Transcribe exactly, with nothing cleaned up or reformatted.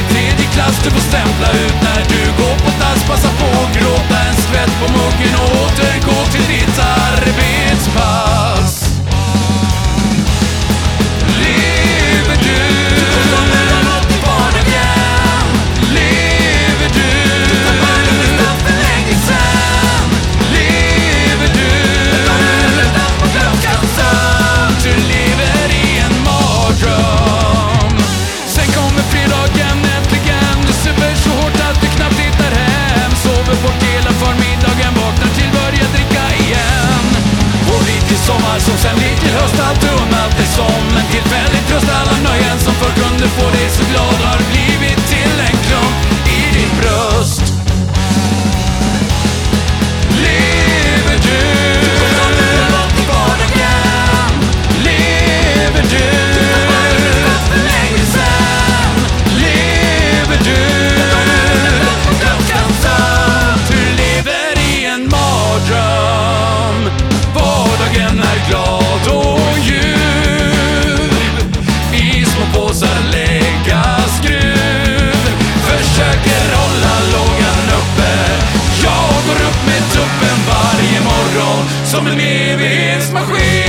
tredje klass. Du får stämpla ut när du går på dass. Passa på att gråta en skvätt på muggen och återgå till ditt arbetspass. Lever du? Du kommer alltid vardagen. Lever du? Du tappar dig snabbt för länge sen. Lever du? Du kommer utan på klockan söt. Du lever i en mardröm. Sen kommer fredagen äntligen. Du super så hårt att du knappt hittar hem. Sover bort hela förmiddagen, vaknar till, börjar dricka igen. Och lite till sommar som sen blir till höst. Allt unnat dig som en tillfällig tröst. Alla nöjen som förr kunde få dig så glad har blivit till en klump i ditt bröst. Lever du? Du kommer alltid vardagen. Lever du? Du tappar dig snabbt för länge sen. Lever du? Du kommer utan på klockan söt. Du lever i en mardröm. Vardagen är glad och ljuv. I små påsar lägga skruv. Försöker hålla lågan uppe. Jag går upp med tuppen varje morgon som en evighetsmaskin.